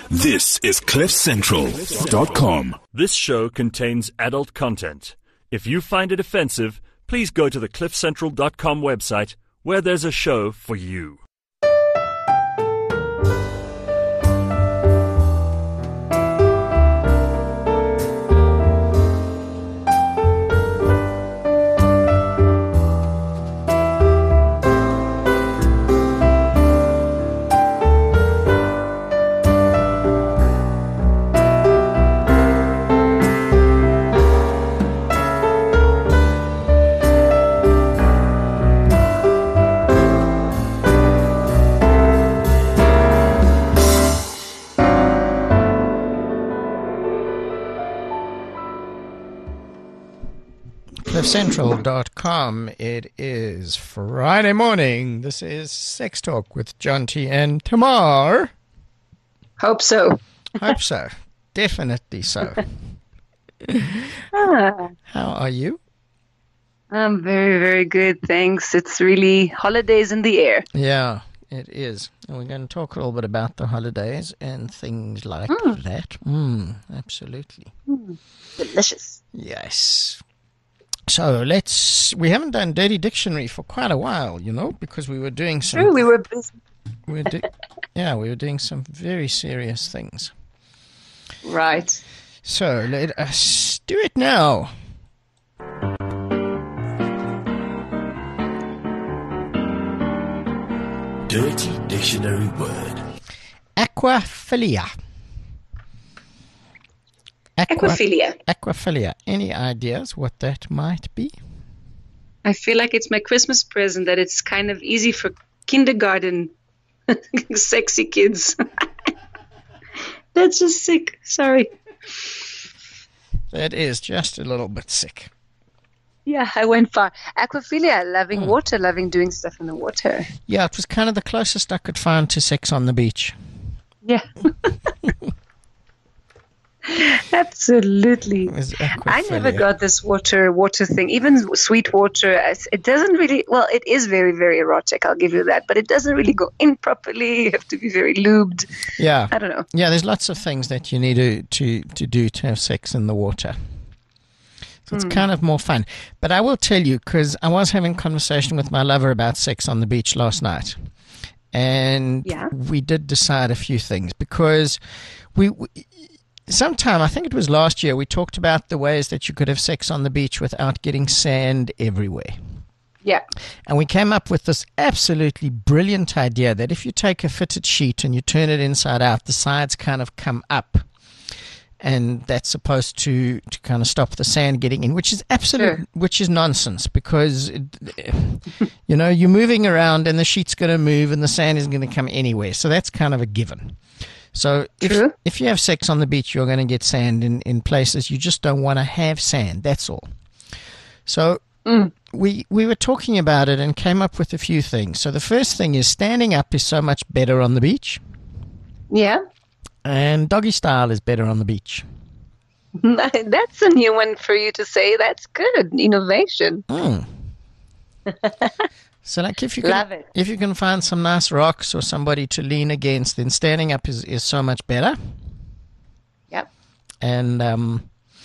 This is CliffCentral.com. This show contains adult content. If you find it offensive, please go to the CliffCentral.com website where there's a show for you. CliffCentral.com. It is Friday morning. This is Sex Talk with John T. and Tamar. Hope so. Hope so. Definitely so. How are you? I'm very, very good, thanks. It's really holidays in the air. Yeah, it is. And we're going to talk a little bit about the holidays and things like that. Absolutely. Delicious. Yes. So we haven't done Dirty Dictionary for quite a while, you know, because we were doing some... True, we were busy. we were doing some very serious things. Right. So let us do it now. Dirty Dictionary word. Aquaphilia. Aquaphilia. Aquaphilia. Any ideas what that might be? I feel like it's my Christmas present, that it's kind of easy for kindergarten sexy kids. That's just sick. Sorry. That is just a little bit sick. Yeah, I went far. Aquaphilia, loving water, loving doing stuff in the water. Yeah, it was kind of the closest I could find to sex on the beach. Yeah. Absolutely. I never got this water thing. Even sweet water, it doesn't really, well, it is very, very erotic, I'll give you that, but it doesn't really go in properly. You have to be very lubed. Yeah. I don't know. Yeah, there's lots of things that you need to do to have sex in the water. So it's kind of more fun. But I will tell you, because I was having a conversation with my lover about sex on the beach last night. And we did decide a few things, because sometime, I think it was last year, we talked about the ways that you could have sex on the beach without getting sand everywhere. Yeah. And we came up with this absolutely brilliant idea that if you take a fitted sheet and you turn it inside out, the sides kind of come up. And that's supposed to kind of stop the sand getting in, which is which is nonsense, because, you know, you're moving around and the sheet's going to move and the sand isn't going to come anywhere. So that's kind of a given. So if you have sex on the beach, you're going to get sand in places you just don't want to have sand. That's all. So we were talking about it and came up with a few things. So the first thing is standing up is so much better on the beach. Yeah. And doggy style is better on the beach. That's a new one for you to say. That's good. Innovation. So like if you can find some nice rocks or somebody to lean against, then standing up is so much better. Yep. And and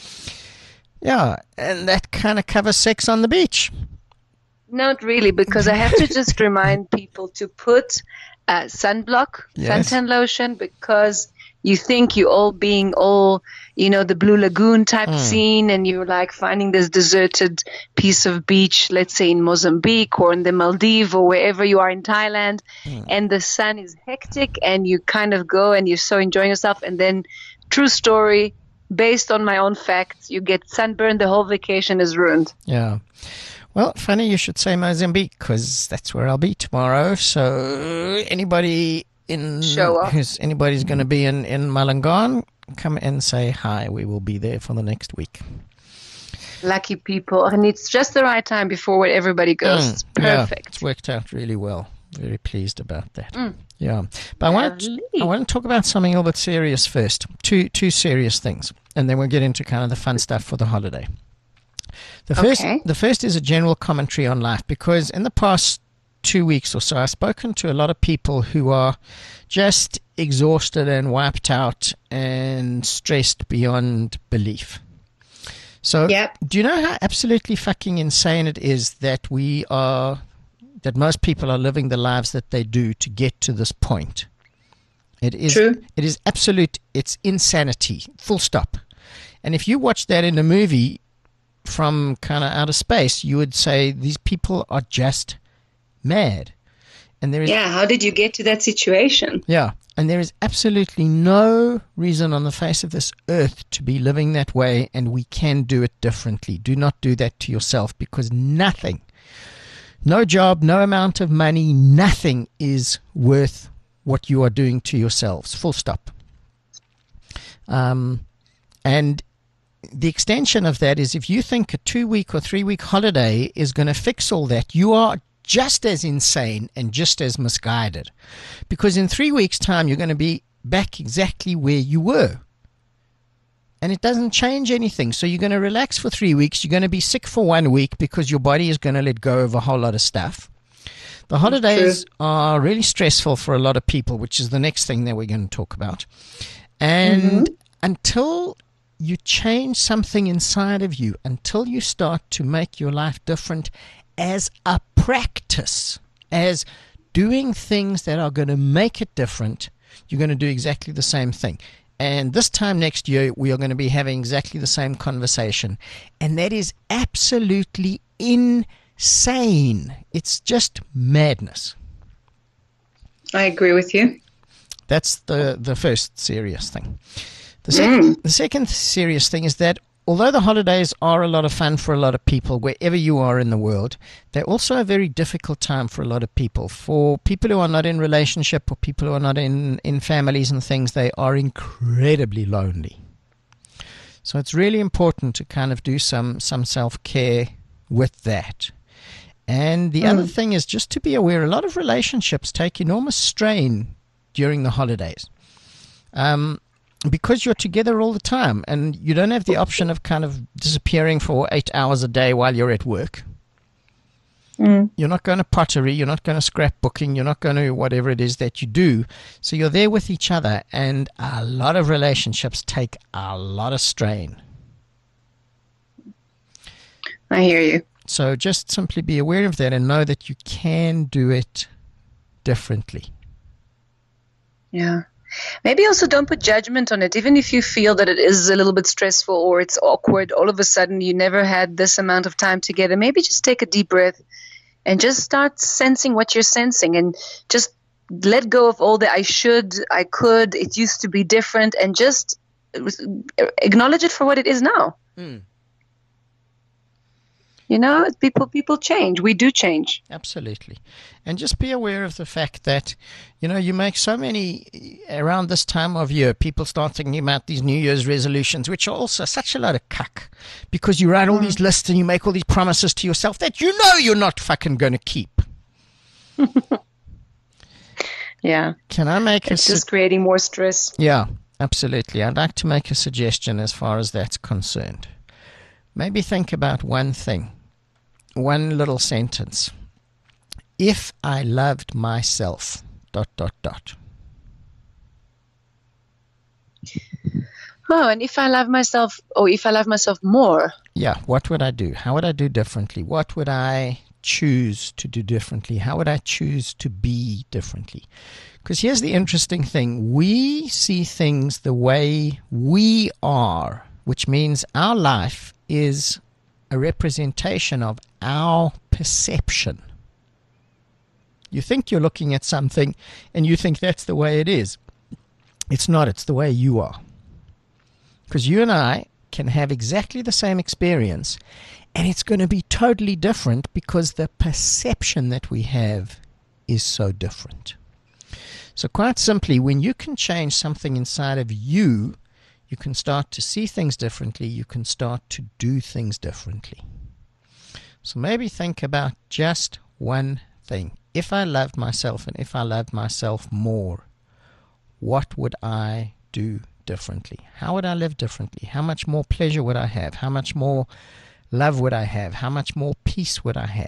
that kind of covers sex on the beach. Not really, because I have to just remind people to put sunblock, suntan lotion, because you think you all being the Blue Lagoon type scene, and you're like finding this deserted piece of beach, let's say in Mozambique or in the Maldives or wherever you are in Thailand, and the sun is hectic and you kind of go and you're so enjoying yourself, and then, true story, based on my own facts, you get sunburned, the whole vacation is ruined. Yeah. Well, funny you should say Mozambique, because that's where I'll be tomorrow. So anybody's going to be in Mulungan, come and say hi. We will be there for the next week. Lucky people. And it's just the right time before everybody goes. It's perfect. Yeah, it's worked out really well. Very pleased about that. Yeah. But I want to talk about something a little bit serious first. Two serious things. And then we'll get into kind of the fun stuff for the holiday. The first is a general commentary on life, because in the past 2 weeks or so, I've spoken to a lot of people who are just exhausted and wiped out and stressed beyond belief. So, do you know how absolutely fucking insane it is that that most people are living the lives that they do to get to this point? It is true. It is absolute. It's insanity. Full stop. And if you watch that in a movie from kind of outer space, you would say these people are just mad. And there is how did you get to that situation? Yeah. And there is absolutely no reason on the face of this earth to be living that way, and we can do it differently. Do not do that to yourself, because nothing, no job, no amount of money, nothing is worth what you are doing to yourselves. Full stop. And the extension of that is, if you think a 2-week or 3-week holiday is going to fix all that, you are just as insane and just as misguided, because in 3 weeks' time you're going to be back exactly where you were, and it doesn't change anything. So you're going to relax for 3 weeks, you're going to be sick for 1 week because your body is going to let go of a whole lot of stuff. The holidays are really stressful for a lot of people, which is the next thing that we're going to talk about. And until you change something inside of you, until you start to make your life different as a practice, as doing things that are going to make it different, you're going to do exactly the same thing. And this time next year, we are going to be having exactly the same conversation. And that is absolutely insane. It's just madness. I agree with you. That's the first serious thing. The second serious thing is that although the holidays are a lot of fun for a lot of people, wherever you are in the world, they're also a very difficult time for a lot of people. For people who are not in relationship, or people who are not in families and things, they are incredibly lonely. So it's really important to kind of do some self-care with that. And the other thing is just to be aware, a lot of relationships take enormous strain during the holidays. Because you're together all the time, and you don't have the option of kind of disappearing for 8 hours a day while you're at work. You're not going to pottery, you're not going to scrapbooking, you're not going to whatever it is that you do. So you're there with each other, and a lot of relationships take a lot of strain. I hear you. So just simply be aware of that and know that you can do it differently. Yeah. Maybe also don't put judgment on it. Even if you feel that it is a little bit stressful or it's awkward, all of a sudden you never had this amount of time together, maybe just take a deep breath and just start sensing what you're sensing, and just let go of all the I should, I could, it used to be different, and just acknowledge it for what it is now. You know, people change. We do change. Absolutely. And just be aware of the fact that, you know, you make so many, around this time of year, people start thinking about these New Year's resolutions, which are also such a lot of cuck, because you write all these lists and you make all these promises to yourself that you know you're not fucking going to keep. Yeah. Can I make It's just creating more stress. Yeah, absolutely. I'd like to make a suggestion as far as that's concerned. Maybe think about one thing, one little sentence. If I loved myself, ... Oh, and if I love myself, or if I love myself more. Yeah, what would I do? How would I do differently? What would I choose to do differently? How would I choose to be differently? Because here's the interesting thing. We see things the way we are, which means our life is a representation of our perception. You think you're looking at something and you think that's the way it is. It's not. It's the way you are. Because you and I can have exactly the same experience, and it's going to be totally different because the perception that we have is so different. So quite simply, when you can change something inside of you, you can start to see things differently. You can start to do things differently. So maybe think about just one thing. If I loved myself and if I loved myself more, what would I do differently? How would I live differently? How much more pleasure would I have? How much more love would I have? How much more peace would I have?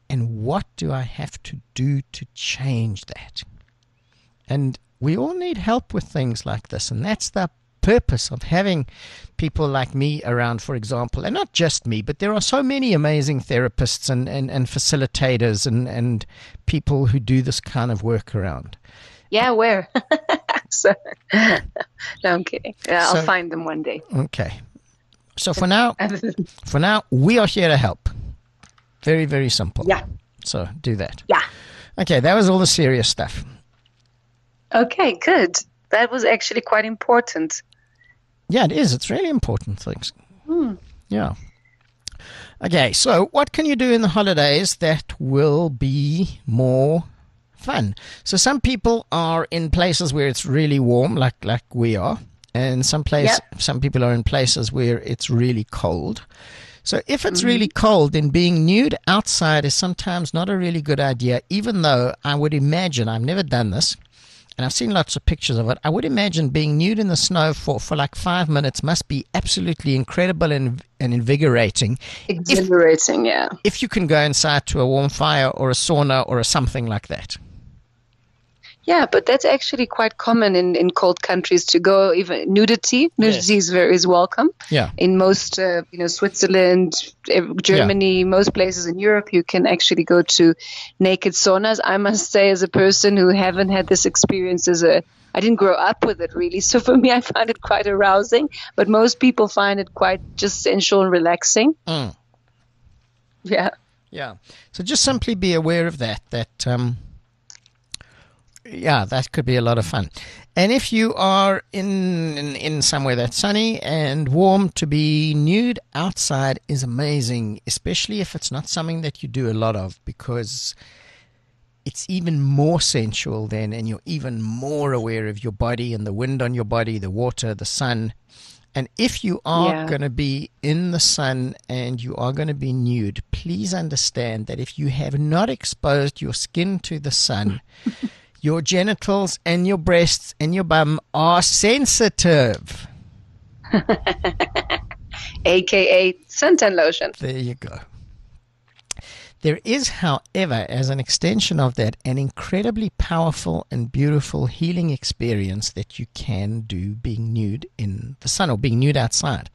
And what do I have to do to change that? And we all need help with things like this. And that's the purpose of having people like me around, for example. And not just me, but there are so many amazing therapists and facilitators and people who do this kind of work around. Yeah, where? So, no, I'm kidding. I'll find them one day. Okay. So for now, we are here to help. Very, very simple. Yeah. So do that. Yeah. Okay, that was all the serious stuff. Okay, good. That was actually quite important. Yeah, it is. It's really important things. Yeah. Okay, so what can you do in the holidays that will be more fun? So some people are in places where it's really warm, like we are, and some people are in places where it's really cold. So if it's really cold, then being nude outside is sometimes not a really good idea, even though I would imagine, I've never done this, and I've seen lots of pictures of it, I would imagine being nude in the snow for like 5 minutes must be absolutely incredible and invigorating. Exhilarating, yeah. If you can go inside to a warm fire or a sauna or something like that. Yeah, but that's actually quite common in cold countries to go. Even nudity is welcome. Yeah. In most, Switzerland, Germany, most places in Europe, you can actually go to naked saunas. I must say, as a person who haven't had this experience I didn't grow up with it really. So for me, I find it quite arousing. But most people find it quite just sensual and relaxing. Yeah. Yeah. So just simply be aware of that. Yeah, that could be a lot of fun. And if you are in somewhere that's sunny and warm, to be nude outside is amazing, especially if it's not something that you do a lot of, because it's even more sensual then, and you're even more aware of your body and the wind on your body, the water, the sun. And if you are going to be in the sun and you are going to be nude, please understand that if you have not exposed your skin to the sun, your genitals and your breasts and your bum are sensitive. AKA suntan lotion. There you go. There is, however, as an extension of that, an incredibly powerful and beautiful healing experience that you can do being nude in the sun or being nude outside.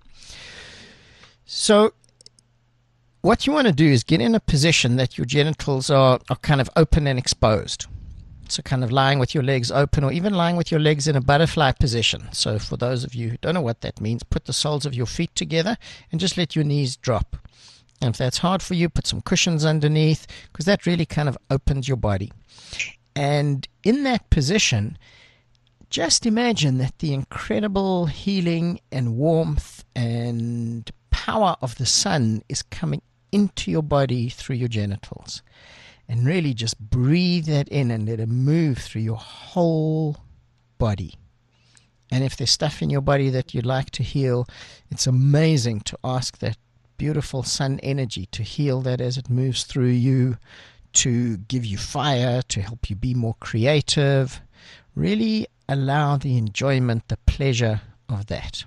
So what you want to do is get in a position that your genitals are kind of open and exposed. So kind of lying with your legs open, or even lying with your legs in a butterfly position. So for those of you who don't know what that means, put the soles of your feet together and just let your knees drop. And if that's hard for you, put some cushions underneath, because that really kind of opens your body. And in that position, just imagine that the incredible healing and warmth and power of the sun is coming into your body through your genitals. And really just breathe that in and let it move through your whole body. And if there's stuff in your body that you'd like to heal, it's amazing to ask that beautiful sun energy to heal that as it moves through you, to give you fire, to help you be more creative. Really allow the enjoyment, the pleasure of that.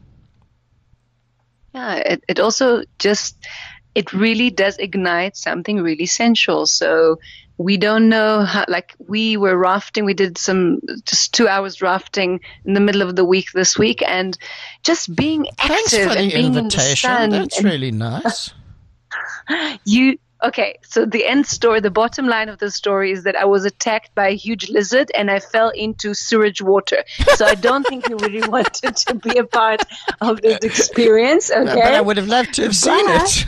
Yeah, it also just... it really does ignite something really sensual. So we don't know how, like we were rafting, we did just 2 hours rafting in the middle of the week this week, and just being active and being in the sun. That's really nice. Okay, so the end story, the bottom line of the story is that I was attacked by a huge lizard and I fell into sewage water. So I don't think you really wanted to be a part of this experience. Okay, no, but I would have loved to have seen it.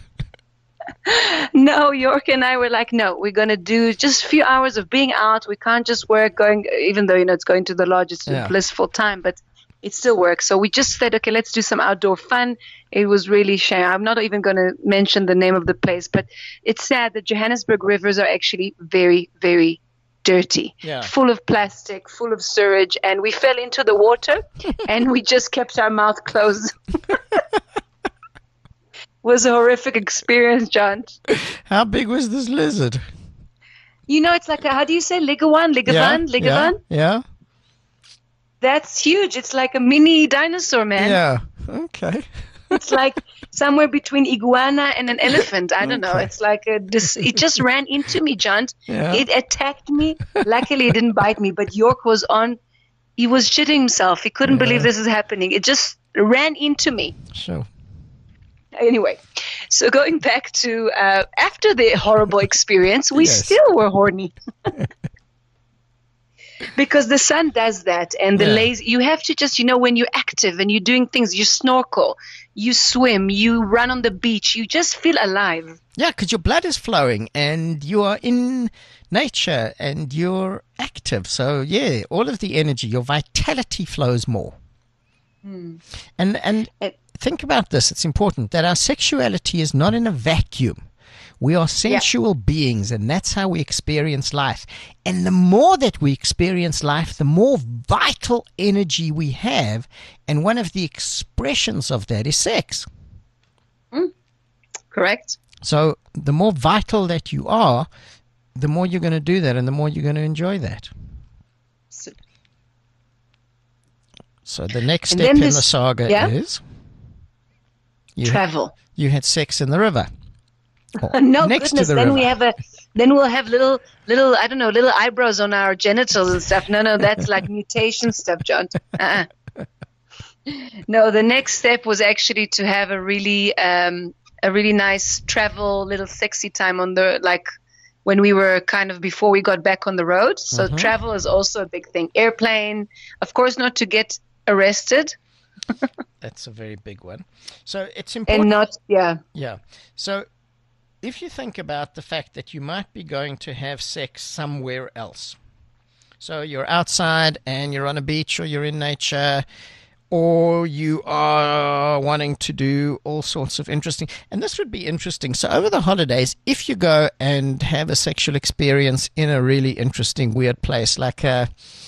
No, York and I were like, no, we're going to do just a few hours of being out. We can't just work going, even though, it's going to the lodge, it's a blissful time, but it still works. So we just said, okay, let's do some outdoor fun. It was really shame. I'm not even going to mention the name of the place, but it's sad that Johannesburg rivers are actually very, very dirty, full of plastic, full of sewage. And we fell into the water and we just kept our mouth closed. It was a horrific experience, John. How big was this lizard? It's like, how do you say, Ligawan? Yeah. That's huge. It's like a mini dinosaur, man. Yeah. Okay. It's like somewhere between iguana and an elephant. I don't know. It's like it just ran into me, John. Yeah. It attacked me. Luckily, it didn't bite me. But York was on. He was shitting himself. He couldn't believe this is happening. It just ran into me. Sure. Anyway, so going back to after the horrible experience, we still were horny. Because the sun does that, and the lazy. You have to just, when you're active and you're doing things, you snorkel, you swim, you run on the beach, you just feel alive. Yeah, because your blood is flowing, and you are in nature, and you're active. So yeah, all of the energy, your vitality flows more. And think about this. It's important that our sexuality is not in a vacuum. We are sensual beings, and that's how we experience life. And the more that we experience life, the more vital energy we have. And one of the expressions of that is sex. Correct. So the more vital that you are, the more you're going to do that, and the more you're going to enjoy that. So the next step in the saga is travel. You had sex in the river. No, next goodness. To the then river. we'll have little I don't know, little eyebrows on our genitals and stuff. No, that's like mutation stuff, John. No, the next step was actually to have a really nice travel, little sexy time on when we were kind of before we got back on the road. So travel is also a big thing. Airplane, of course, not to get arrested. That's a very big one. So it's important. And not, Yeah. So if you think about the fact that you might be going to have sex somewhere else. So you're outside and you're on a beach, or you're in nature, or you are wanting to do all sorts of interesting. And this would be interesting. So over the holidays, if you go and have a sexual experience in a really interesting, weird place, like a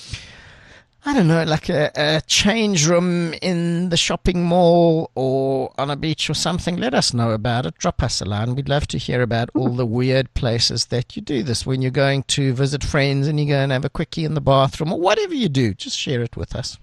change room in the shopping mall or on a beach or something, let us know about it. Drop us a line. We'd love to hear about all the weird places that you do this. When you're going to visit friends and you go and have a quickie in the bathroom, or whatever you do, just share it with us.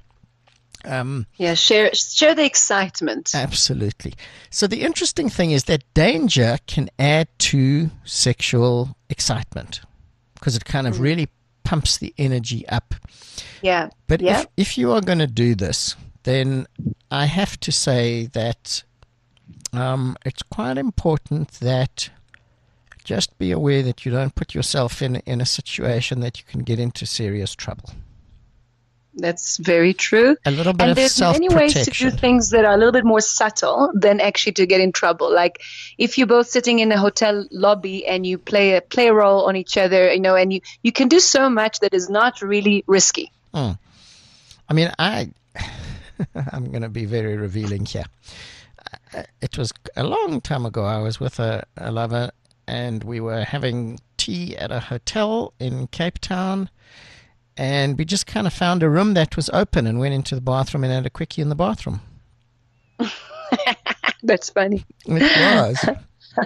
Share the excitement. Absolutely. So the interesting thing is that danger can add to sexual excitement, because it kind of really pumps the energy up. Yeah. But if you are going to do this, then I have to say that it's quite important that just be aware that you don't put yourself in a situation that you can get into serious trouble. That's very true. A little bit and of there's many ways to do things that are a little bit more subtle than actually to get in trouble. Like if you're both sitting in a hotel lobby and you play a role on each other, and you can do so much that is not really risky. I mean, I'm going to be very revealing here. It was a long time ago. I was with a lover, and we were having tea at a hotel in Cape Town. And we just kind of found a room that was open and went into the bathroom and had a quickie in the bathroom. That's funny. It was.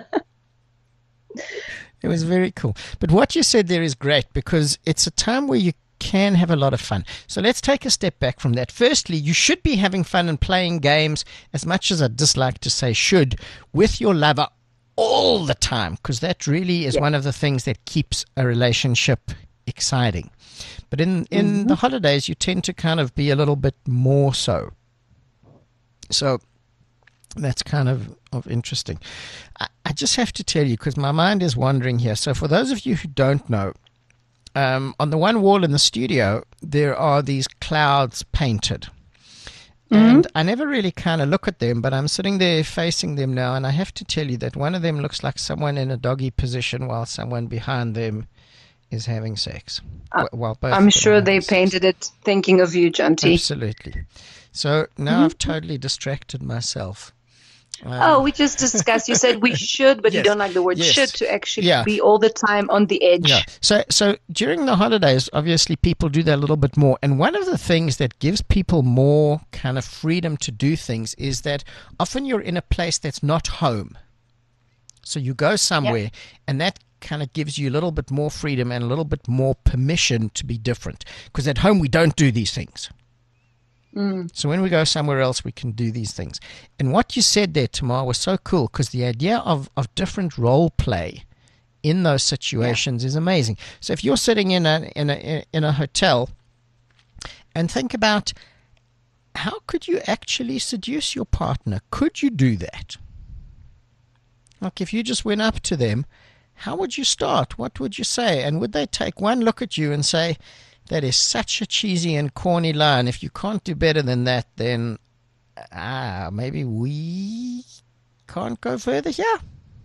It was very cool. But what you said there is great, because it's a time where you can have a lot of fun. So let's take a step back from that. Firstly, you should be having fun and playing games, as much as I dislike to say should, with your lover all the time, because that really is one of the things that keeps a relationship exciting. But in the holidays, you tend to kind of be a little bit more so. So that's kind of interesting. I just have to tell you, because my mind is wandering here. So for those of you who don't know, on the one wall in the studio, there are these clouds painted. And I never really kind of look at them, but I'm sitting there facing them now, and I have to tell you that one of them looks like someone in a doggy position while someone behind them is having sex. I'm sure they painted it thinking of you, Jonty. Absolutely. So now I've totally distracted myself. We just discussed. You said we should, but you don't like the word should, to actually be all the time on the edge. Yeah. So during the holidays, obviously people do that a little bit more. And one of the things that gives people more kind of freedom to do things is that often you're in a place that's not home. So you go somewhere and that kind of gives you a little bit more freedom and a little bit more permission to be different. Because at home we don't do these things. So when we go somewhere else, we can do these things. And what you said there, Tamar, was so cool, because the idea of different role play in those situations is amazing. So if you're sitting in a hotel, and think about, how could you actually seduce your partner? Could you do that? Like if you just went up to them, how would you start? What would you say? And would they take one look at you and say, that is such a cheesy and corny line. If you can't do better than that, then maybe we can't go further here.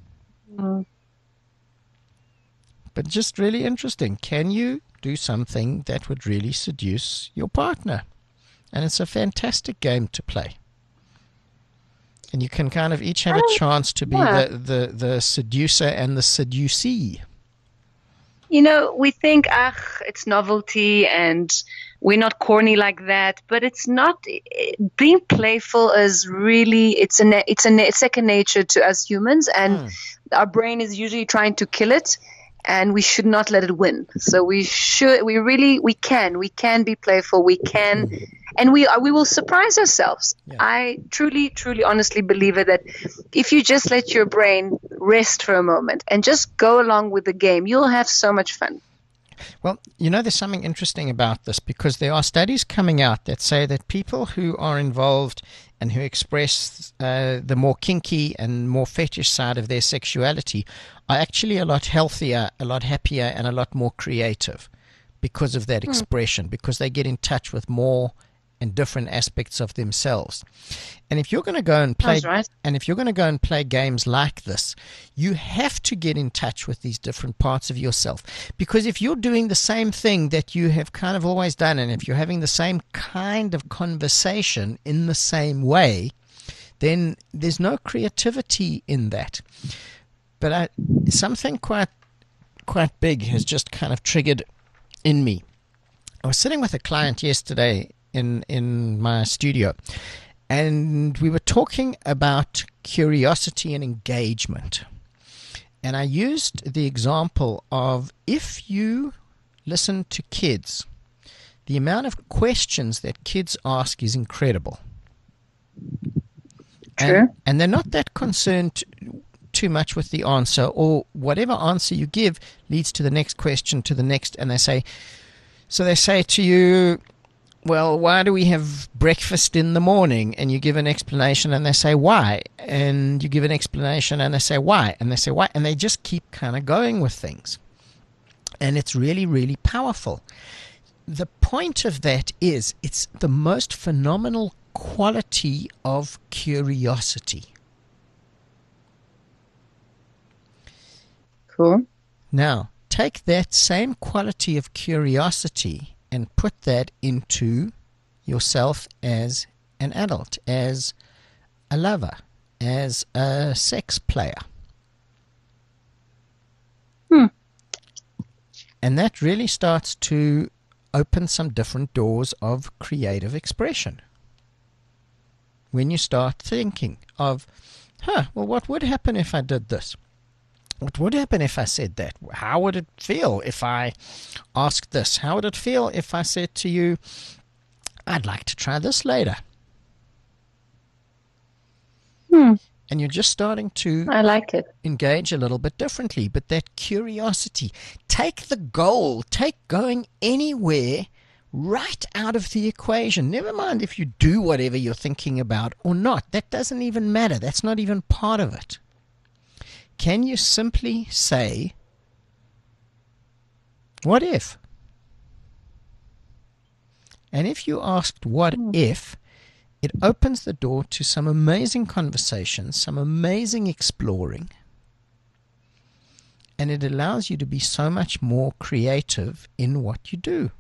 But just really interesting. Can you do something that would really seduce your partner? And it's a fantastic game to play. And you can kind of each have a chance to be the seducer and the seducee. You know, we think, it's novelty and we're not corny like that, but it's not. Being playful is really, it's a second nature to us humans, and our brain is usually trying to kill it, and we should not let it win. So we can be playful, we can, and we will surprise ourselves. Yeah. I truly, honestly believe it, that if you just let your brain rest for a moment and just go along with the game, you'll have so much fun. Well, you know, there's something interesting about this, because there are studies coming out that say that people who are involved and who express the more kinky and more fetish side of their sexuality are actually a lot healthier, a lot happier, and a lot more creative because of that expression, because they get in touch with more and different aspects of themselves. And if you're going to go and play, and if you're going to go and play games like this, you have to get in touch with these different parts of yourself. Because if you're doing the same thing that you have kind of always done, and if you're having the same kind of conversation in the same way, then there's no creativity in that. But something quite big has just kind of triggered in me. I was sitting with a client yesterday in my studio, and we were talking about curiosity and engagement. And I used the example of, if you listen to kids, the amount of questions that kids ask is incredible. True. And they're not that concerned too much with the answer, or whatever answer you give leads to the next question, to the next, and they say to you, well, why do we have breakfast in the morning? And you give an explanation, and they say, why? And you give an explanation, and they say, why? And they say, why? And they just keep kind of going with things. And it's really, really powerful. The point of that is, it's the most phenomenal quality of curiosity. Cool. Now, take that same quality of curiosity and put that into yourself as an adult, as a lover, as a sex player. And that really starts to open some different doors of creative expression. When you start thinking of, well, what would happen if I did this? What would happen if I said that? How would it feel if I asked this? How would it feel if I said to you, I'd like to try this later? And you're just starting to engage a little bit differently. But that curiosity, take the goal, take going anywhere right out of the equation. Never mind if you do whatever you're thinking about or not. That doesn't even matter. That's not even part of it. Can you simply say, what if? And if you asked what if, it opens the door to some amazing conversations, some amazing exploring, and it allows you to be so much more creative in what you do.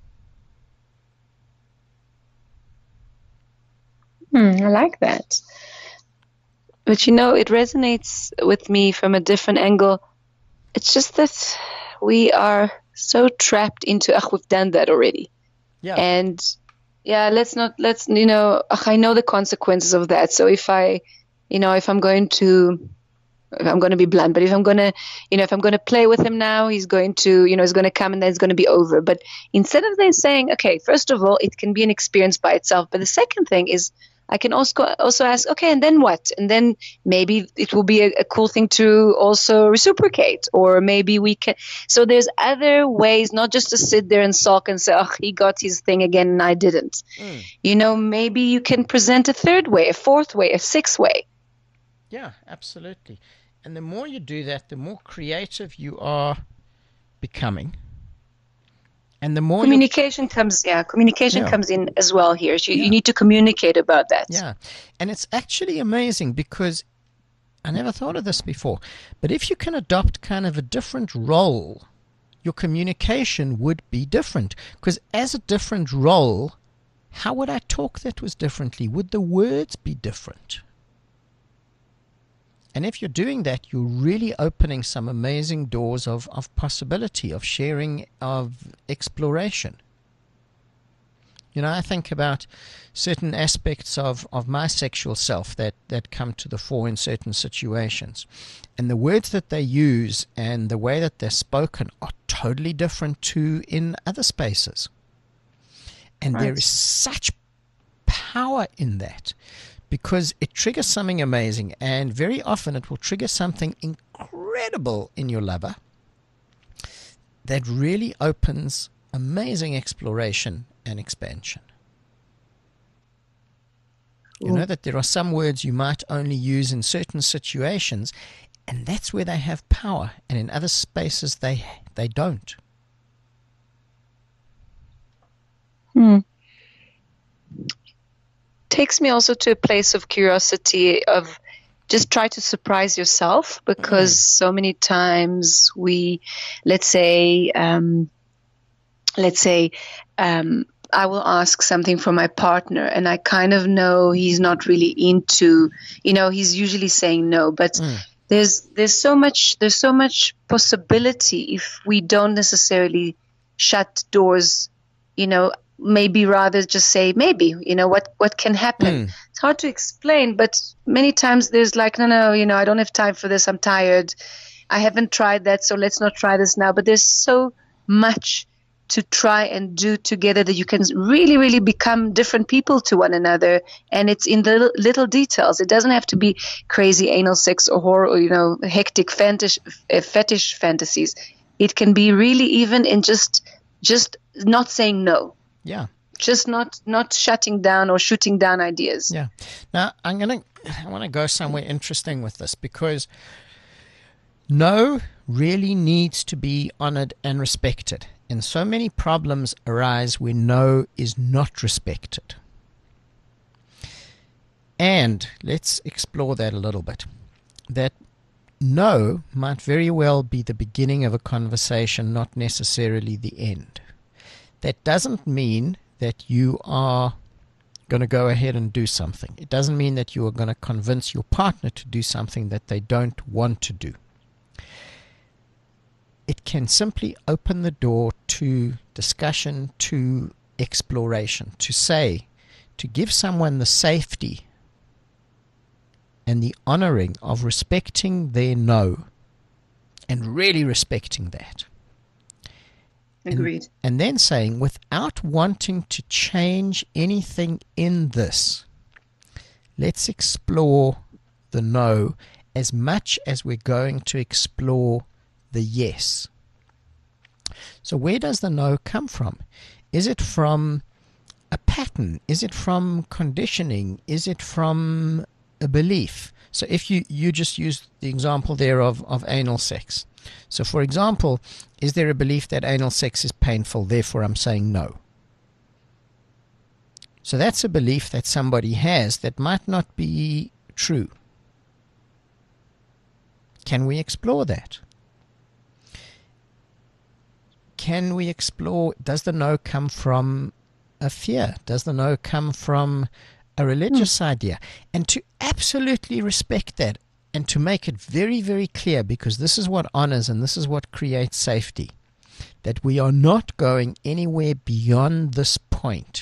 I like that. But you know, it resonates with me from a different angle. It's just that we are so trapped into, we've done that already. Yeah. And let's I know the consequences of that. So if I'm going to if I'm going to be blunt, but if I'm going to, if I'm going to play with him now, he's going to, he's going to come and then it's going to be over. But instead of then saying, okay, first of all, it can be an experience by itself. But the second thing is I can also ask, okay, and then what? And then maybe it will be a cool thing to also reciprocate, or maybe we can. So there's other ways, not just to sit there and sulk and say, oh, he got his thing again and I didn't. Maybe you can present a third way, a fourth way, a sixth way. Yeah, absolutely. And the more you do that, the more creative you are becoming. And the more communication comes in as well here. So you need to communicate about that. Yeah. And it's actually amazing because I never thought of this before. But if you can adopt kind of a different role, your communication would be different. Because as a different role, how would I talk that was differently? Would the words be different? And if you're doing that, you're really opening some amazing doors of possibility, of sharing, of exploration. I think about certain aspects of my sexual self that come to the fore in certain situations. And the words that they use and the way that they're spoken are totally different to in other spaces. And there is such power in that. Because it triggers something amazing, and very often it will trigger something incredible in your lover that really opens amazing exploration and expansion. You know that there are some words you might only use in certain situations, and that's where they have power, and in other spaces they don't. Takes me also to a place of curiosity of just try to surprise yourself, because so many times let's say I will ask something from my partner and I kind of know he's not really into, he's usually saying no, but there's so much possibility if we don't necessarily shut doors, maybe rather just say maybe, what can happen. It's hard to explain, but many times there's like, no, I don't have time for this. I'm tired. I haven't tried that, so let's not try this now. But there's so much to try and do together that you can really, really become different people to one another. And it's in the little details. It doesn't have to be crazy anal sex or horror or, hectic fetish fantasies. It can be really even in just not saying no. Yeah. Just not shutting down or shooting down ideas. Yeah. Now, I want to go somewhere interesting with this, because no really needs to be honored and respected. And so many problems arise where no is not respected. And let's explore that a little bit. That no might very well be the beginning of a conversation, not necessarily the end. That doesn't mean that you are going to go ahead and do something. It doesn't mean that you are going to convince your partner to do something that they don't want to do. It can simply open the door to discussion, to exploration, to give someone the safety and the honoring of respecting their no, and really respecting that. Agreed. And then saying, without wanting to change anything in this, let's explore the no as much as we're going to explore the yes. So where does the no come from? Is it from a pattern? Is it from conditioning? Is it from a belief? So if you just use the example there of anal sex. So for example, is there a belief that anal sex is painful, therefore I'm saying no? So that's a belief that somebody has that might not be true. Can we explore that? Can we explore, does the no come from a fear? Does the no come from a religious idea? And to absolutely respect that and to make it very, very clear, because this is what honors and this is what creates safety, that we are not going anywhere beyond this point.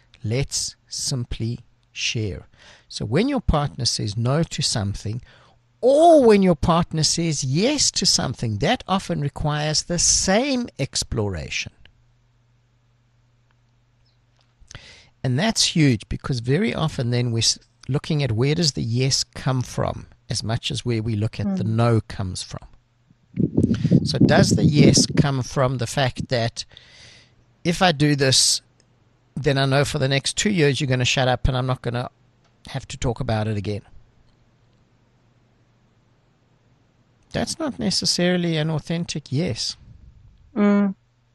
Let's simply share. So when your partner says no to something, or when your partner says yes to something, that often requires the same exploration. And that's huge, because very often then we're looking at where does the yes come from as much as where we look at the no comes from. So does the yes come from the fact that if I do this, then I know for the next 2 years you're going to shut up and I'm not going to have to talk about it again? That's not necessarily an authentic yes. Mm.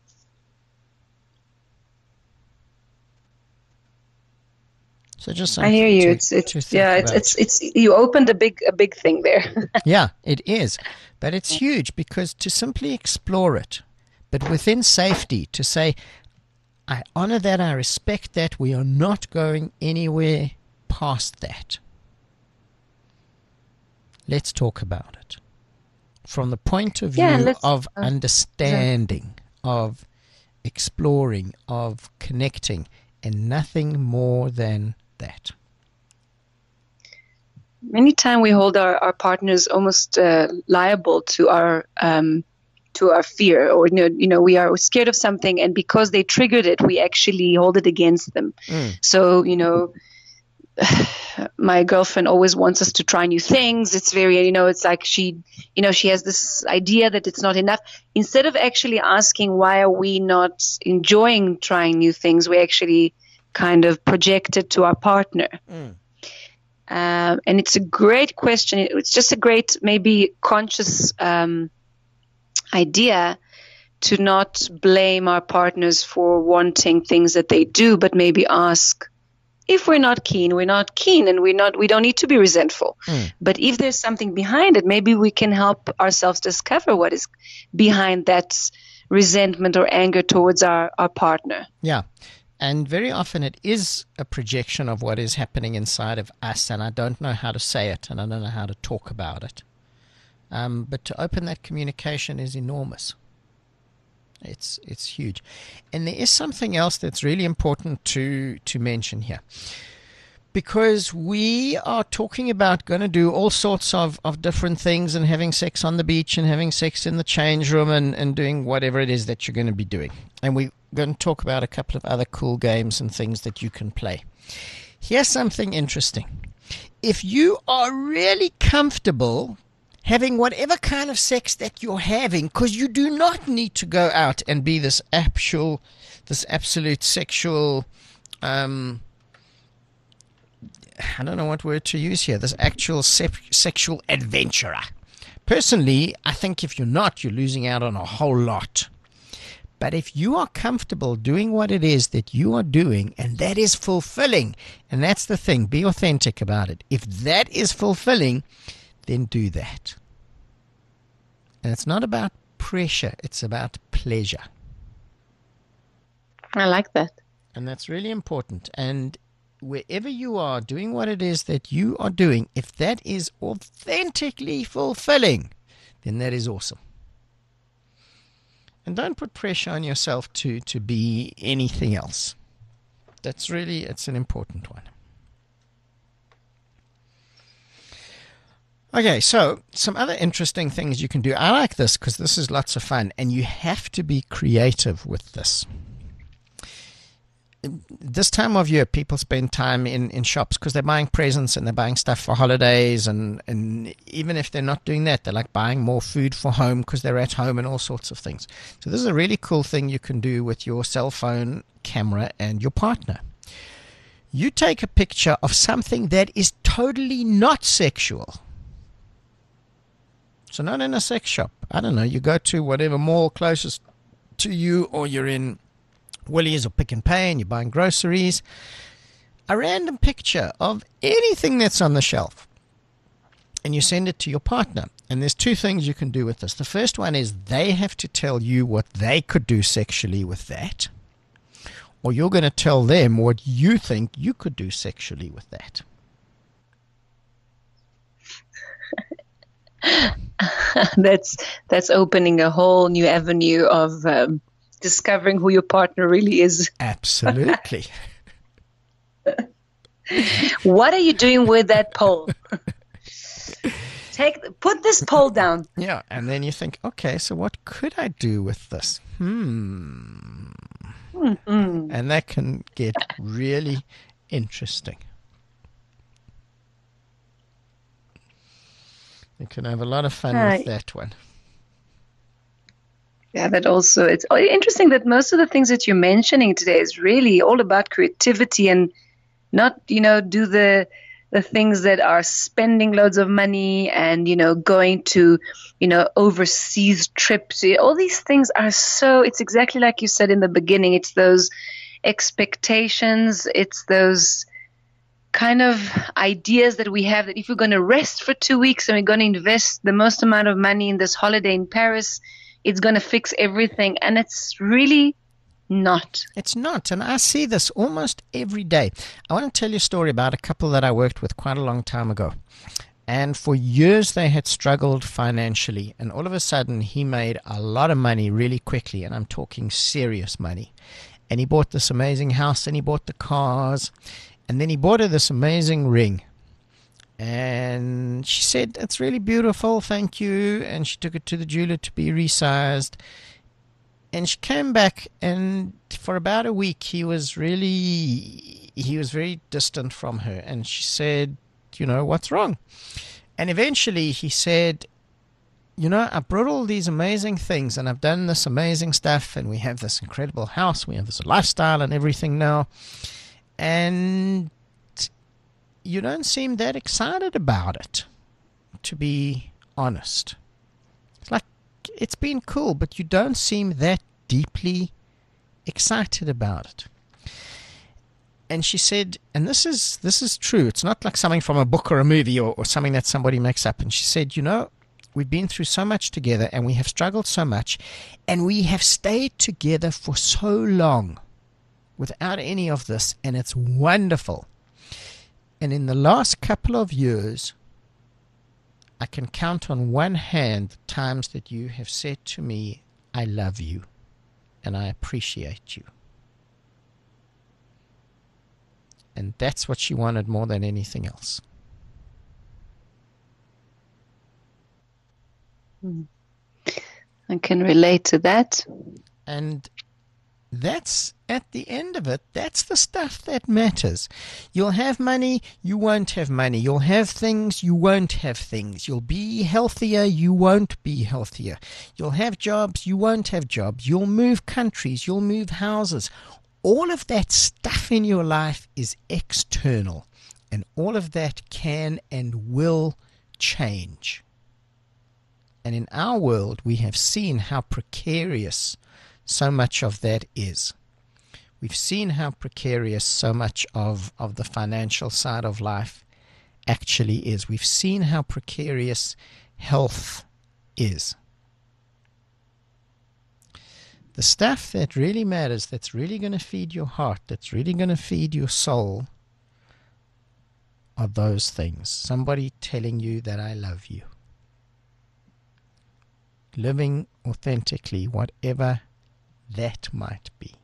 So just I hear you. It's you opened a big thing there. Yeah, it is. But it's huge, because to simply explore it, but within safety, to say, I honor that, I respect that, we are not going anywhere past that. Let's talk about it. From the point of view of understanding, of exploring, of connecting, and nothing more than that. Many times we hold our partners almost liable to our fear, or we are scared of something, and because they triggered it, we actually hold it against them. So my girlfriend always wants us to try new things. It's very, it's like she has this idea that it's not enough. Instead of actually asking why are we not enjoying trying new things, we actually kind of project it to our partner. And it's a great question. It's just a great, maybe conscious idea to not blame our partners for wanting things that they do, but maybe ask, if we're not keen, and we don't need to be resentful. But if there's something behind it, maybe we can help ourselves discover what is behind that resentment or anger towards our partner. Yeah. And very often it is a projection of what is happening inside of us, and I don't know how to say it, and I don't know how to talk about it. But to open that communication is enormous. It's huge. And there is something else that's really important to mention here. Because we are talking about going to do all sorts of different things, and having sex on the beach and having sex in the change room and doing whatever it is that you're going to be doing. And we're going to talk about a couple of other cool games and things that you can play. Here's something interesting. If you are really comfortable having whatever kind of sex that you're having, because you do not need to go out and be this absolute sexual, I don't know what word to use here, this actual sexual adventurer. Personally, I think if you're not, you're losing out on a whole lot. But if you are comfortable doing what it is that you are doing, and that is fulfilling, and that's the thing, be authentic about it. If that is fulfilling, then do that. And it's not about pressure, it's about pleasure. I like that. And that's really important. And wherever you are doing what it is that you are doing, if that is authentically fulfilling, then that is awesome. And don't put pressure on yourself to be anything else. It's an important one. Okay, so some other interesting things you can do. I like this because this is lots of fun, and you have to be creative with this. This time of year, people spend time in shops because they're buying presents and they're buying stuff for holidays, and even if they're not doing that, they're like buying more food for home because they're at home and all sorts of things. So this is a really cool thing you can do with your cell phone camera and your partner. You take a picture of something that is totally not sexual. So not in a sex shop. I don't know, you go to whatever mall closest to you, or you're in Woolies or Pick and Pay and you're buying groceries. A random picture of anything that's on the shelf. And you send it to your partner. And there's two things you can do with this. The first one is they have to tell you what they could do sexually with that. Or you're going to tell them what you think you could do sexually with that. That's opening a whole new avenue of discovering who your partner really is. Absolutely. What are you doing with that pole? Put this pole down. Yeah, and then you think, okay, so what could I do with this? And that can get really interesting. You can have a lot of fun with that one. Yeah, that also, it's interesting that most of the things that you're mentioning today is really all about creativity and not, do the things that are spending loads of money and, going to, overseas trips. All these things are it's exactly like you said in the beginning. It's those expectations. It's those kind of ideas that we have that if we're going to rest for 2 weeks and we're going to invest the most amount of money in this holiday in Paris, it's going to fix everything. And it's really not. It's not. And I see this almost every day. I want to tell you a story about a couple that I worked with quite a long time ago. And for years they had struggled financially. And all of a sudden he made a lot of money really quickly. And I'm talking serious money. And he bought this amazing house and he bought the cars. And then he bought her this amazing ring. And she said, "It's really beautiful, thank you." And she took it to the jeweler to be resized. And she came back, and for about a week, he was very distant from her. And she said, "What's wrong?" And eventually he said, "I brought all these amazing things, and I've done this amazing stuff, and we have this incredible house, we have this lifestyle and everything now. And you don't seem that excited about it, to be honest. It's like, it's been cool, but you don't seem that deeply excited about it." And she said, and this is true, it's not like something from a book or a movie or something that somebody makes up. And she said, we've been through so much together, and we have struggled so much, and we have stayed together for so long without any of this, and it's wonderful. And in the last couple of years, I can count on one hand the times that you have said to me, "I love you and I appreciate you." And that's what she wanted more than anything else. I can relate to that. And that's, at the end of it, that's the stuff that matters. You'll have money, you won't have money. You'll have things, you won't have things. You'll be healthier, you won't be healthier. You'll have jobs, you won't have jobs. You'll move countries, you'll move houses. All of that stuff in your life is external. And all of that can and will change. And in our world, we have seen how precarious so much of that is. We've seen how precarious so much of the financial side of life actually is. We've seen how precarious health is. The stuff that really matters, that's really going to feed your heart, that's really going to feed your soul, are those things. Somebody telling you that I love you. Living authentically, whatever that might be.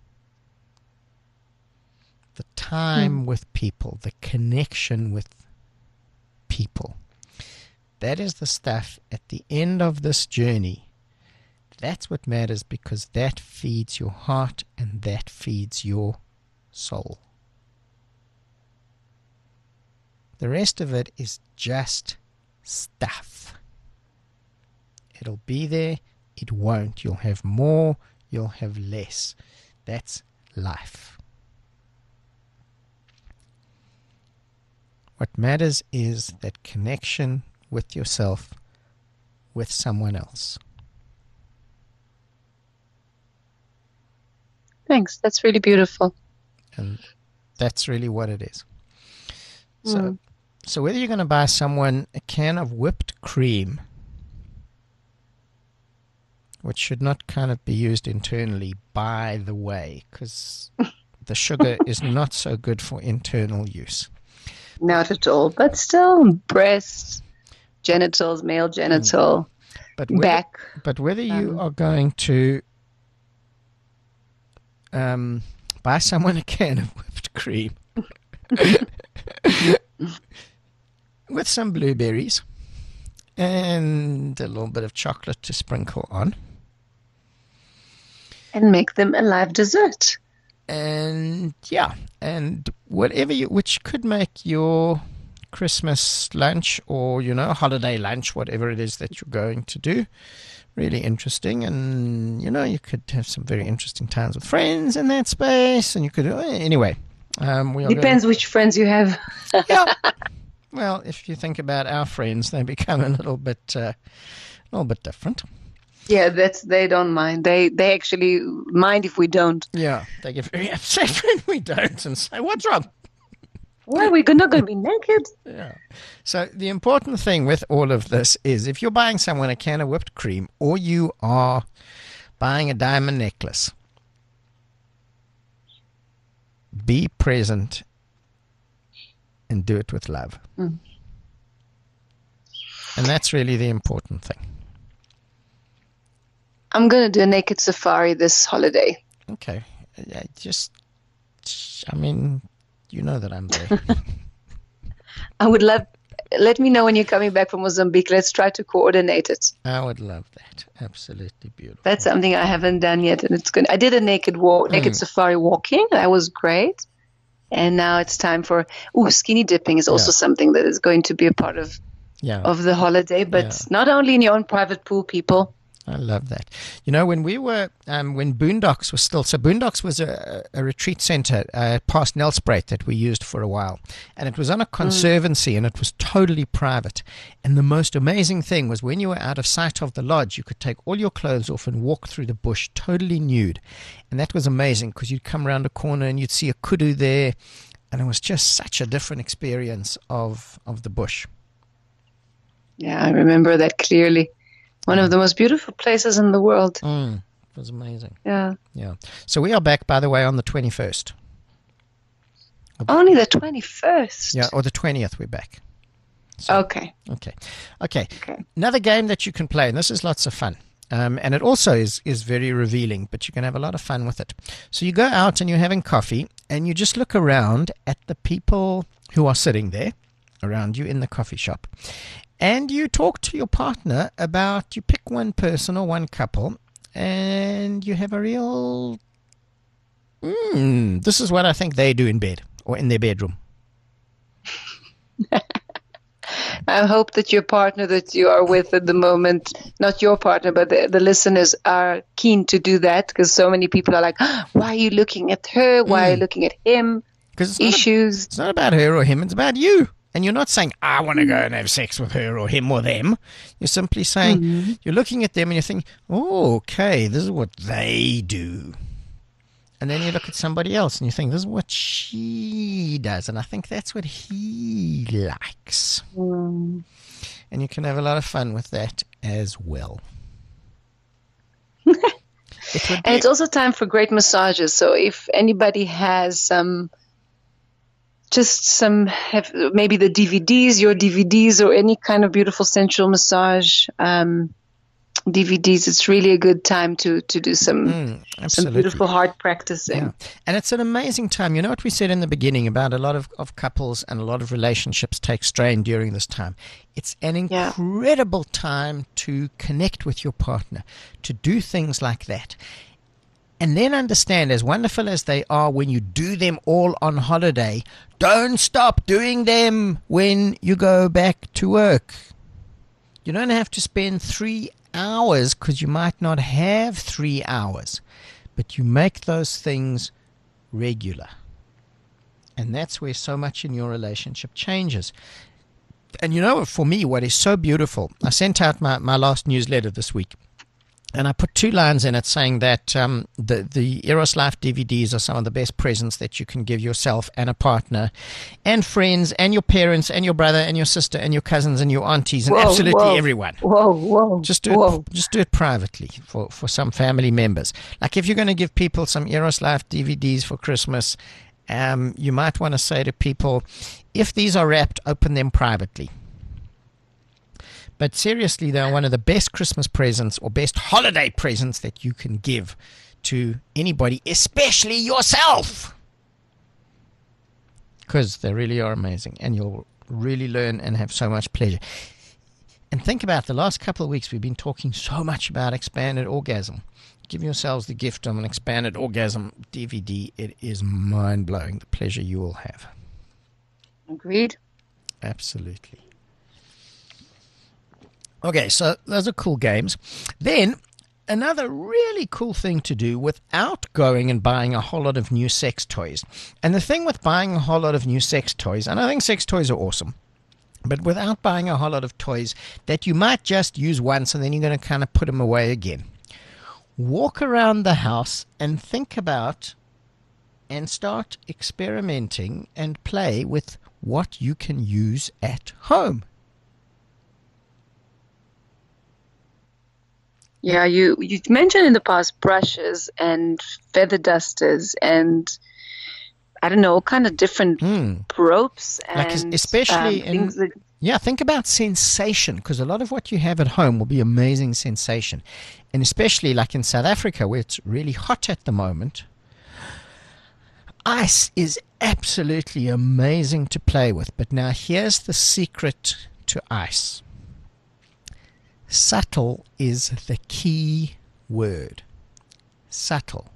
The time with people, the connection with people. That is the stuff at the end of this journey. That's what matters, because that feeds your heart and that feeds your soul. The rest of it is just stuff. It'll be there, it won't. You'll have more, you'll have less. That's life. What matters is that connection with yourself, with someone else. Thanks. That's really beautiful. And that's really what it is. So whether you're going to buy someone a can of whipped cream, which should not kind of be used internally, by the way, because the sugar is not so good for internal use. Not at all. But still, breasts, genitals, male genital, back. But whether you are going to buy someone a can of whipped cream with some blueberries, and a little bit of chocolate to sprinkle on. And make them a live dessert. And and whatever which could make your Christmas lunch or, holiday lunch, whatever it is that you're going to do, really interesting. And, you could have some very interesting times with friends in that space. And you could, anyway. Depends which friends you have. Yeah. Well, if you think about our friends, they become a little bit different. Yeah, they don't mind. They actually mind if we don't. Yeah, they get very upset when we don't and say, "What's wrong? Why are we not going to be naked?" Yeah. So the important thing with all of this is, if you're buying someone a can of whipped cream or you are buying a diamond necklace, be present and do it with love. Mm. And that's really the important thing. I'm going to do a naked safari this holiday. Okay. You know that I'm there. I would love, let me know when you're coming back from Mozambique. Let's try to coordinate it. I would love that. Absolutely beautiful. That's something I haven't done yet. And it's good. I did a naked safari walking. That was great. And now it's time for, skinny dipping is also something that is going to be a part of the holiday, but not only in your own private pool, people. I love that. When we were, when Boondocks was still, so Boondocks was a retreat center past Nelspruit that we used for a while. And it was on a conservancy and it was totally private. And the most amazing thing was when you were out of sight of the lodge, you could take all your clothes off and walk through the bush totally nude. And that was amazing because you'd come around a corner and you'd see a kudu there. And it was just such a different experience of the bush. Yeah, I remember that clearly. One of the most beautiful places in the world. It was amazing. Yeah. Yeah. So we are back, by the way, on the 21st. Only the 21st? Yeah, or the 20th we're back. So, Okay. Another game that you can play, and this is lots of fun. And it also is very revealing, but you can have a lot of fun with it. So you go out and you're having coffee, and you just look around at the people who are sitting there around you in the coffee shop. And you talk to your partner about, you pick one person or one couple, and you have a real, this is what I think they do in bed or in their bedroom. I hope that your partner that you are with at the moment, not your partner, but the listeners are keen to do that, because so many people are like, why are you looking at her? Why are you looking at him? Because it's not about her or him, it's about you. And you're not saying, I want to go and have sex with her or him or them. You're simply saying, you're looking at them and you're thinking, oh, okay, this is what they do. And then you look at somebody else and you think, this is what she does. And I think that's what he likes. And you can have a lot of fun with that as well. And it's also time for great massages. So if anybody has maybe the DVDs, your DVDs, or any kind of beautiful sensual massage DVDs, it's really a good time to do some beautiful hard practicing. Yeah. And it's an amazing time. You know what we said in the beginning about a lot of couples and a lot of relationships take strain during this time. It's an incredible time to connect with your partner, to do things like that. And then understand, as wonderful as they are when you do them all on holiday, don't stop doing them when you go back to work. You don't have to spend 3 hours, because you might not have 3 hours, but you make those things regular. And that's where so much in your relationship changes. And for me, what is so beautiful, I sent out my last newsletter this week. And I put 2 lines in it saying that the Eros Life DVDs are some of the best presents that you can give yourself and a partner and friends and your parents and your brother and your sister and your cousins and your aunties and absolutely everyone. Just do it privately for some family members. Like if you're going to give people some Eros Life DVDs for Christmas, you might want to say to people, if these are wrapped, open them privately. But seriously, they are one of the best Christmas presents or best holiday presents that you can give to anybody, especially yourself. Because they really are amazing, and you'll really learn and have so much pleasure. And think about the last couple of weeks, we've been talking so much about expanded orgasm. Give yourselves the gift of an expanded orgasm DVD. It is mind-blowing, the pleasure you will have. Agreed. Absolutely. Okay, so those are cool games. Then, another really cool thing to do without going and buying a whole lot of new sex toys. And the thing with buying a whole lot of new sex toys, and I think sex toys are awesome, but without buying a whole lot of toys that you might just use once and then you're going to kind of put them away again. Walk around the house and think about and start experimenting and play with what you can use at home. Yeah, you mentioned in the past brushes and feather dusters and I don't know, all kind of different ropes and like especially things that. Yeah, think about sensation, because a lot of what you have at home will be amazing sensation. And especially like in South Africa, where it's really hot at the moment, ice is absolutely amazing to play with. But now here's the secret to ice. Subtle is the key word. Subtle.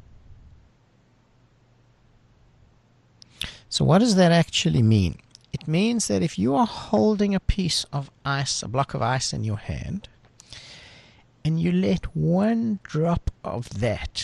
So what does that actually mean? It means that if you are holding a piece of ice, a block of ice in your hand, and you let one drop of that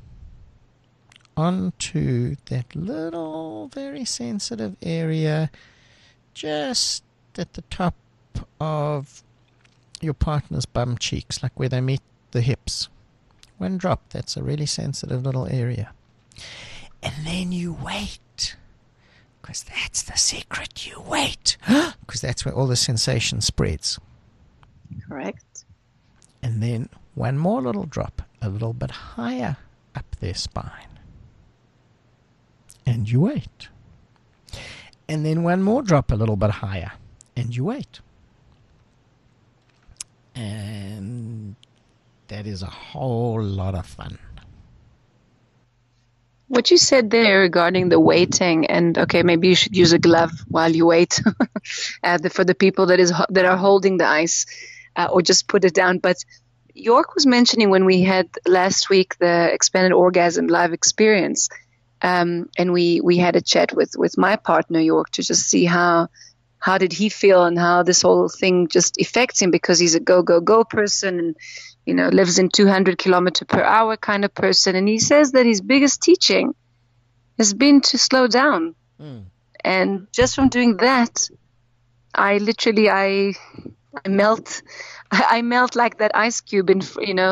onto that little, very sensitive area just at the top of your partner's bum cheeks, like where they meet the hips. One drop, that's a really sensitive little area. And then you wait. Because that's the secret. You wait. Because that's where all the sensation spreads. Correct. And then one more little drop, a little bit higher up their spine. And you wait. And then one more drop, a little bit higher. And you wait. And that is a whole lot of fun. What you said there regarding the waiting, and okay, maybe you should use a glove while you wait for the people that are holding the ice, or just put it down. But York was mentioning when we had last week the expanded orgasm live experience, and we had a chat with my partner York to just see how did he feel and how this whole thing just affects him, because he's a go person and lives in 200 kilometer per hour kind of person. And he says that his biggest teaching has been to slow down. And just from doing that, I melt. I melt like that ice cube in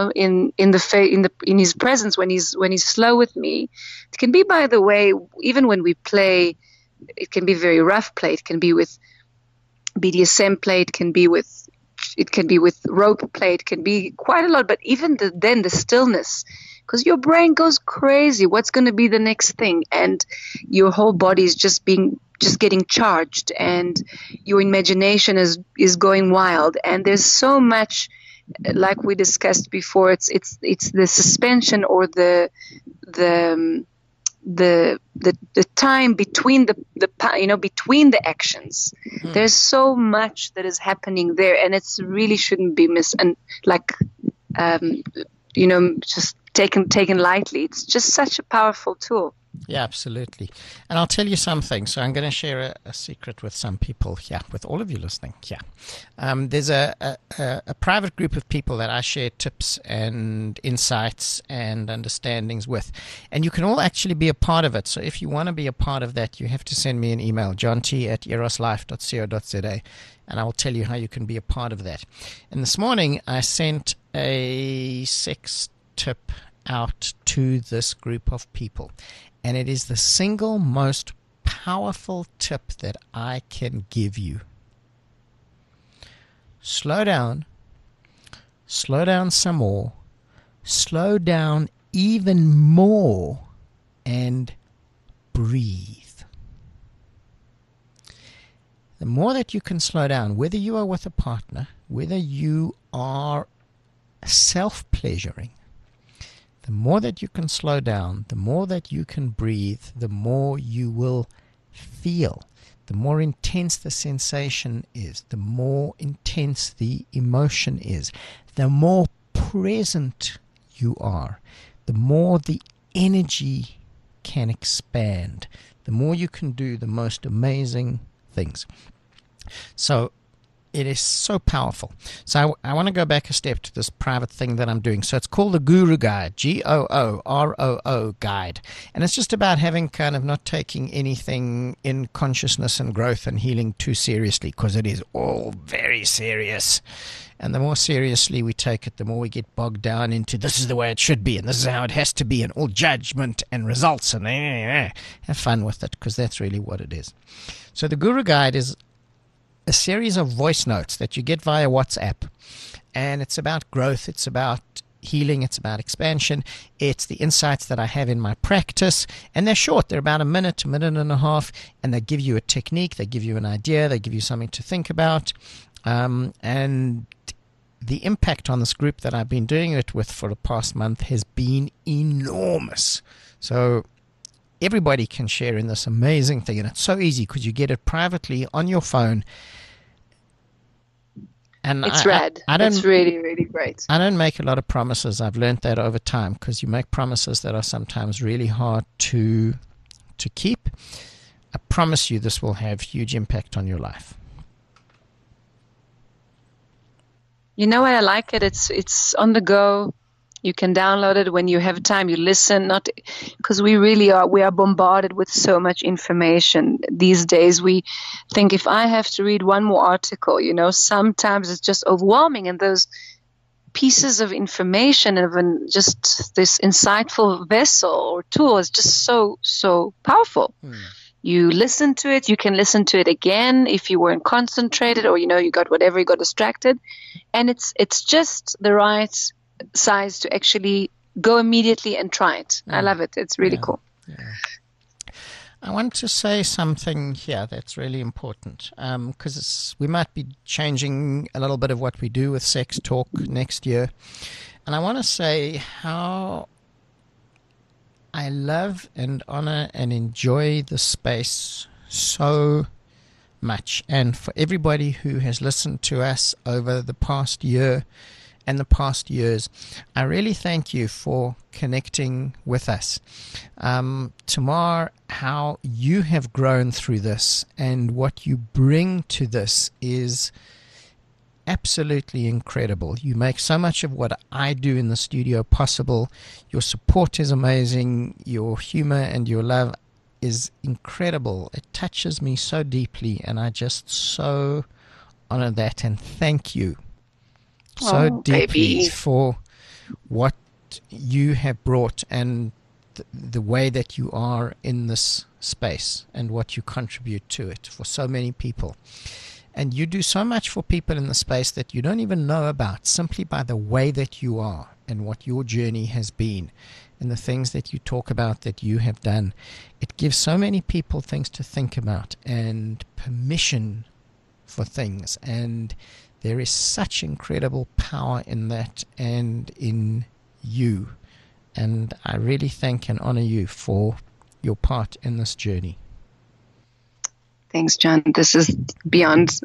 his presence when he's slow with me. It can be, by the way, even when we play, it can be very rough play. It can be with BDSM play. It can be with rope play. It can be quite a lot. But even then the stillness, because your brain goes crazy. What's going to be the next thing? And your whole body is just getting charged, and your imagination is going wild. And there's so much, like we discussed before. It's the suspension or the time between between the actions. There's so much that is happening there, and it's really shouldn't be just taken lightly. It's just such a powerful tool. Yeah, absolutely. And I'll tell you something. So I'm going to share a secret with some people here, with all of you listening here. There's a private group of people that I share tips and insights and understandings with. And you can all actually be a part of it. So if you want to be a part of that, you have to send me an email, johnt@eroslife.co.za, and I will tell you how you can be a part of that. And this morning I sent a sex tip out to this group of people. And it is the single most powerful tip that I can give you. Slow down some more, slow down even more, and breathe. The more that you can slow down, whether you are with a partner, whether you are self-pleasuring, the more that you can slow down, the more that you can breathe, the more you will feel. the more intense the sensation is, the more intense the emotion is, the more present you are, the more the energy can expand, the more you can do the most amazing things. So it is so powerful. So I want to go back a step to this private thing that I'm doing. So it's called the Guru Guide, Gooroo Guide. And it's just about having kind of not taking anything in consciousness and growth and healing too seriously, because it is all very serious. And the more seriously we take it, the more we get bogged down into this is the way it should be and this is how it has to be and all judgment and results and have fun with it, because that's really what it is. So the Guru Guide is a series of voice notes that you get via WhatsApp, and it's about growth, it's about healing, it's about expansion, it's the insights that I have in my practice, and they're short, they're about a minute and a half, and they give you a technique, they give you an idea, they give you something to think about, and the impact on this group that I've been doing it with for the past month has been enormous. So everybody can share in this amazing thing, and it's so easy because you get it privately on your phone. And it's rad. It's really, really great. I don't make a lot of promises. I've learned that over time, because you make promises that are sometimes really hard to keep. I promise you this will have huge impact on your life. You know what? I like it. It's on the go. You can download it when you have time. You listen, not because we are bombarded with so much information these days. We think if I have to read one more article, sometimes it's just overwhelming. And those pieces of information of just this insightful vessel or tool is just so powerful. You listen to it. You can listen to it again if you weren't concentrated, or you got whatever, you got distracted, and it's just the right size to actually go immediately and try it. I love it. It's really cool. Yeah. I want to say something here that's really important, because we might be changing a little bit of what we do with Sex Talk next year, and I want to say how I love and honor and enjoy the space so much. And for everybody who has listened to us over the past year and the past years, I really thank you for connecting with us. Tamar, how you have grown through this and what you bring to this is absolutely incredible. You make so much of what I do in the studio possible. Your support is amazing. Your humor and your love is incredible. It touches me so deeply, and I just so honor that and thank you so deeply, baby, for what you have brought and the way that you are in this space and what you contribute to it for so many people. And you do so much for people in the space that you don't even know about, simply by the way that you are and what your journey has been and the things that you talk about that you have done. It gives so many people things to think about and permission for things, and there is such incredible power in that and in you. And I really thank and honor you for your part in this journey. Thanks, John. This is beyond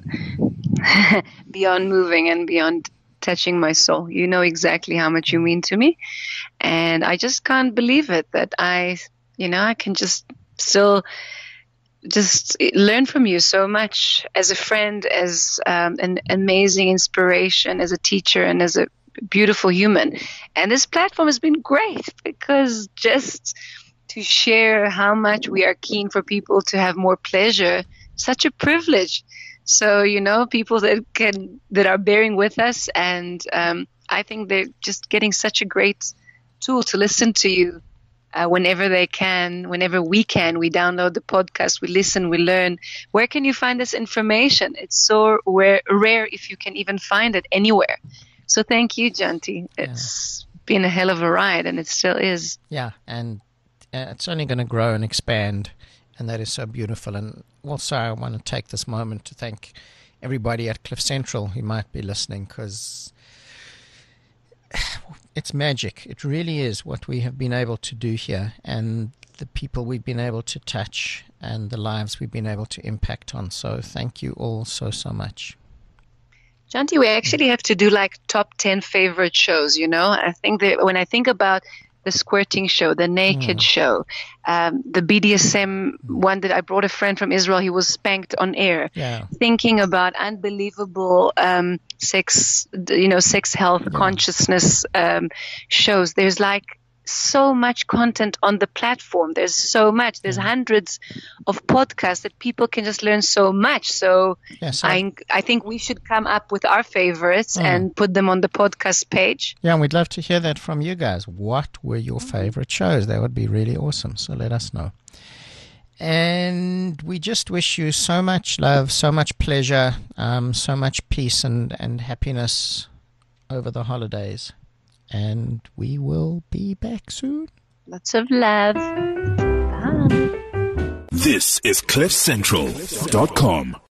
moving and beyond touching my soul. You know exactly how much you mean to me. And I just can't believe it that I can just still just learn from you so much as a friend, as an amazing inspiration, as a teacher, and as a beautiful human. And this platform has been great because just to share how much we are keen for people to have more pleasure, such a privilege. So, people that are bearing with us, and I think they're just getting such a great tool to listen to you whenever they can, whenever we can. We download the podcast, we listen, we learn. Where can you find this information? It's so rare if you can even find it anywhere. So thank you, Janti. It's been a hell of a ride, and it still is. Yeah, and it's only going to grow and expand, and that is so beautiful. And also I want to take this moment to thank everybody at Cliff Central who might be listening, because it's magic. It really is what we have been able to do here, and the people we've been able to touch and the lives we've been able to impact on. So thank you all so much. Shanti, we actually have to do like top 10 favorite shows, you know. I think that when I think about the squirting show, the naked show, the BDSM one that I brought a friend from Israel, he was spanked on air. Yeah. Thinking about unbelievable sex health, consciousness shows. There's like so much content on the platform. There's so much. There's hundreds of podcasts that people can just learn so much. So I think we should come up with our favorites and put them on the podcast page. Yeah, and we'd love to hear that from you guys. What were your favorite shows? That would be really awesome. So let us know. And we just wish you so much love, so much pleasure, so much peace and happiness over the holidays. And we will be back soon. Lots of love. Bye. This is CliffCentral.com.